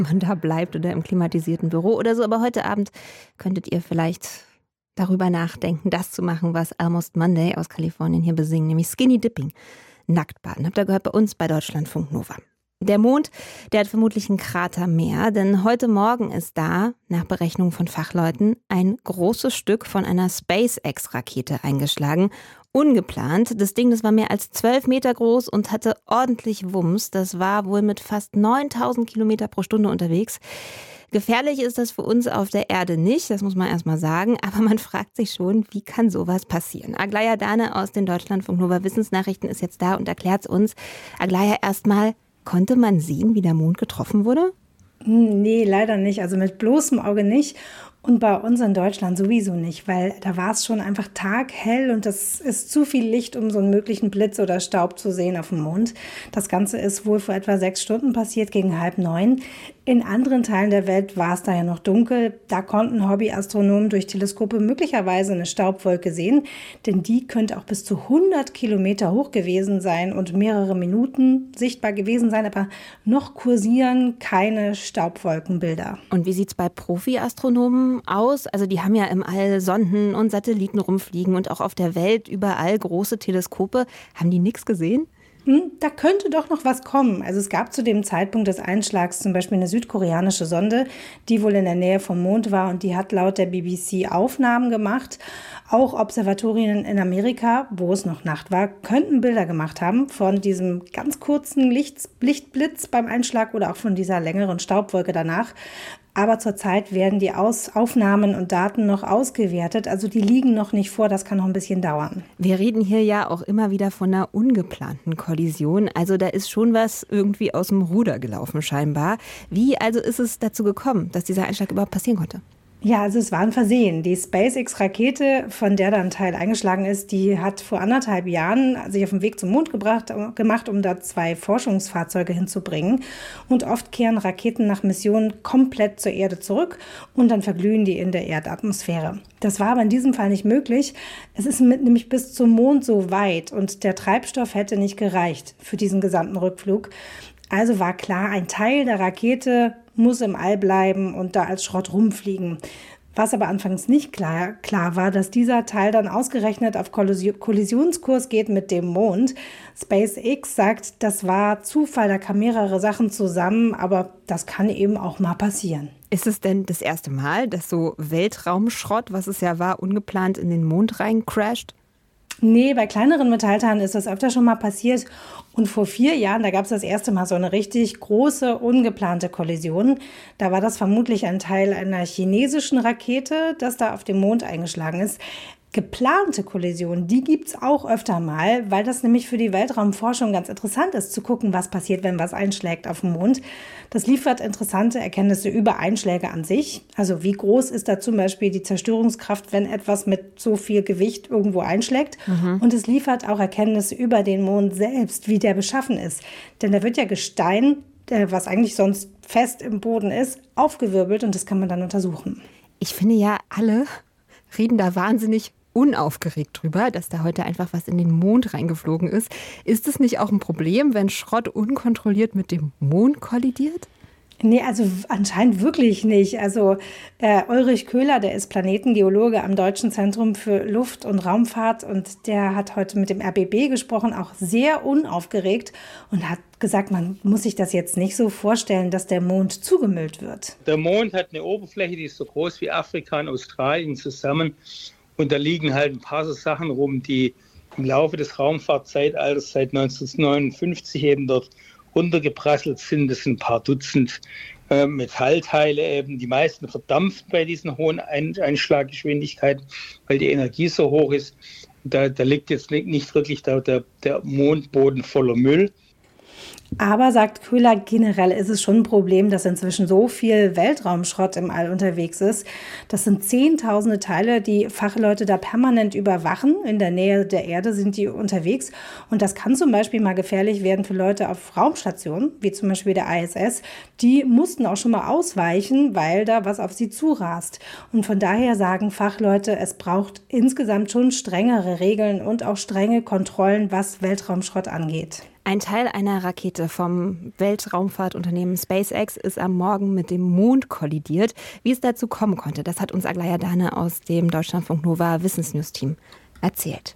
man da bleibt oder im klimatisierten Büro oder so. Aber heute Abend könntet ihr vielleicht darüber nachdenken, das zu machen, was Almost Monday aus Kalifornien hier besingen, nämlich Skinny Dipping, Nacktbaden. Habt ihr gehört bei uns bei Deutschlandfunk Nova. Der Mond, der hat vermutlich einen Krater mehr, denn heute Morgen ist da, nach Berechnung von Fachleuten, ein großes Stück von einer SpaceX-Rakete eingeschlagen. Ungeplant. Das Ding, das war mehr als 12 Meter groß und hatte ordentlich Wumms. Das war wohl mit fast 9000 Kilometer pro Stunde unterwegs. Gefährlich ist das für uns auf der Erde nicht, das muss man erst mal sagen. Aber man fragt sich schon, wie kann sowas passieren? Aglaya Dane aus den Deutschlandfunk Nova Wissensnachrichten ist jetzt da und erklärt es uns. Aglaya, erstmal, konnte man sehen, wie der Mond getroffen wurde? Nee, leider nicht. Also mit bloßem Auge nicht. Und bei uns in Deutschland sowieso nicht, weil da war es schon einfach taghell und das ist zu viel Licht, um so einen möglichen Blitz oder Staub zu sehen auf dem Mond. Das Ganze ist wohl vor etwa 6 Stunden passiert, gegen 8:30. In anderen Teilen der Welt war es da ja noch dunkel. Da konnten Hobbyastronomen durch Teleskope möglicherweise eine Staubwolke sehen, denn die könnte auch bis zu 100 Kilometer hoch gewesen sein und mehrere Minuten sichtbar gewesen sein, aber noch kursieren keine Staubwolkenbilder. Und wie sieht's bei Profi-Astronomen aus? Also die haben ja im All Sonden und Satelliten rumfliegen und auch auf der Welt überall große Teleskope. Haben die nichts gesehen? Da könnte doch noch was kommen. Also es gab zu dem Zeitpunkt des Einschlags zum Beispiel eine südkoreanische Sonde, die wohl in der Nähe vom Mond war und die hat laut der BBC Aufnahmen gemacht. Auch Observatorien in Amerika, wo es noch Nacht war, könnten Bilder gemacht haben von diesem ganz kurzen Lichtblitz beim Einschlag oder auch von dieser längeren Staubwolke danach. Aber zurzeit werden die Aufnahmen und Daten noch ausgewertet. Also die liegen noch nicht vor, das kann noch ein bisschen dauern. Wir reden hier ja auch immer wieder von einer ungeplanten Kollision. Also da ist schon was irgendwie aus dem Ruder gelaufen scheinbar. Wie also ist es dazu gekommen, dass dieser Einschlag überhaupt passieren konnte? Ja, also es war ein Versehen. Die SpaceX-Rakete, von der da ein Teil eingeschlagen ist, die hat vor 1,5 Jahren sich auf den Weg zum Mond gemacht, um da 2 Forschungsfahrzeuge hinzubringen. Und oft kehren Raketen nach Missionen komplett zur Erde zurück und dann verglühen die in der Erdatmosphäre. Das war aber in diesem Fall nicht möglich. Es ist nämlich bis zum Mond so weit und der Treibstoff hätte nicht gereicht für diesen gesamten Rückflug. Also war klar, ein Teil der Rakete muss im All bleiben und da als Schrott rumfliegen. Was aber anfangs nicht klar war, dass dieser Teil dann ausgerechnet auf Kollisionskurs geht mit dem Mond. SpaceX sagt, das war Zufall, da kamen mehrere Sachen zusammen, aber das kann eben auch mal passieren. Ist es denn das erste Mal, dass so Weltraumschrott, was es ja war, ungeplant in den Mond rein crasht? Nee, bei kleineren Metallteilen ist das öfter schon mal passiert. Und vor 4 Jahren, da gab es das erste Mal so eine richtig große, ungeplante Kollision. Da war das vermutlich ein Teil einer chinesischen Rakete, das da auf dem Mond eingeschlagen ist. Geplante Kollisionen, die gibt's auch öfter mal, weil das nämlich für die Weltraumforschung ganz interessant ist, zu gucken, was passiert, wenn was einschlägt auf dem Mond. Das liefert interessante Erkenntnisse über Einschläge an sich. Also wie groß ist da zum Beispiel die Zerstörungskraft, wenn etwas mit so viel Gewicht irgendwo einschlägt. Und es liefert auch Erkenntnisse über den Mond selbst, wie der beschaffen ist. Denn da wird ja Gestein, was eigentlich sonst fest im Boden ist, aufgewirbelt und das kann man dann untersuchen. Ich finde ja, alle reden da wahnsinnig unaufgeregt drüber, dass da heute einfach was in den Mond reingeflogen ist. Ist es nicht auch ein Problem, wenn Schrott unkontrolliert mit dem Mond kollidiert? Nee, also anscheinend wirklich nicht. Also Ulrich Köhler, der ist Planetengeologe am Deutschen Zentrum für Luft- und Raumfahrt und der hat heute mit dem RBB gesprochen, auch sehr unaufgeregt und hat gesagt, man muss sich das jetzt nicht so vorstellen, dass der Mond zugemüllt wird. Der Mond hat eine Oberfläche, die ist so groß wie Afrika und Australien zusammen. Und da liegen halt ein paar so Sachen rum, die im Laufe des Raumfahrtzeitalters seit 1959 eben dort runtergeprasselt sind. Das sind ein paar Dutzend Metallteile eben. Die meisten verdampft bei diesen hohen Einschlaggeschwindigkeiten, weil die Energie so hoch ist. Da liegt jetzt nicht wirklich der Mondboden voller Müll. Aber, sagt Köhler, generell ist es schon ein Problem, dass inzwischen so viel Weltraumschrott im All unterwegs ist. Das sind Zehntausende Teile, die Fachleute da permanent überwachen. In der Nähe der Erde sind die unterwegs. Und das kann zum Beispiel mal gefährlich werden für Leute auf Raumstationen, wie zum Beispiel der ISS. Die mussten auch schon mal ausweichen, weil da was auf sie zurast. Und von daher sagen Fachleute, es braucht insgesamt schon strengere Regeln und auch strenge Kontrollen, was Weltraumschrott angeht. Ein Teil einer Rakete Rakete vom Weltraumfahrtunternehmen SpaceX ist am Morgen mit dem Mond kollidiert. Wie es dazu kommen konnte, das hat uns Aglaya Dane aus dem Deutschlandfunk Nova Wissensnews-Team erzählt.